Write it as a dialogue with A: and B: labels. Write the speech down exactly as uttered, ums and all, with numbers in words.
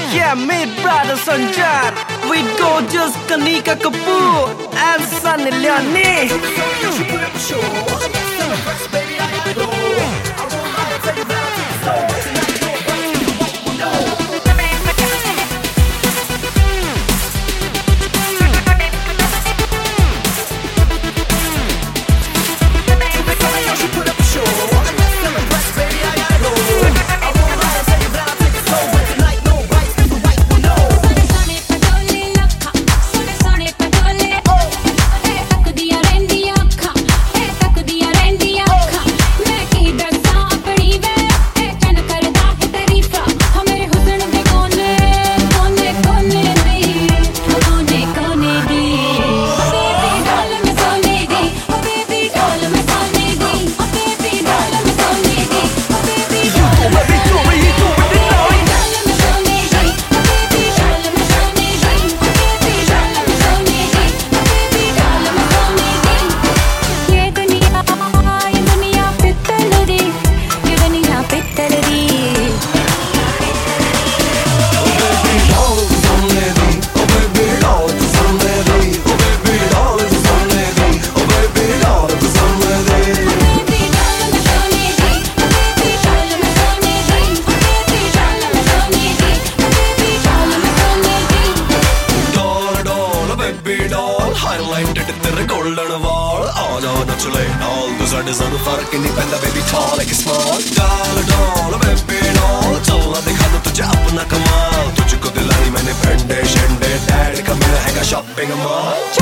A: Yeah, meet brother Sanjar with gorgeous Kanika Kapoor and Sunny Leone.
B: Highlighted तेरे golden वाल आजा नचले नाल तू साडे सानू फर्क नहीं पैंदा baby tall like small डाल डाल baby डाल चलना दिखा दूं तुझे अपना कमाल तुझको दिलाई मैंने फंडे शंडे डैड का मिला हैगा shopping mall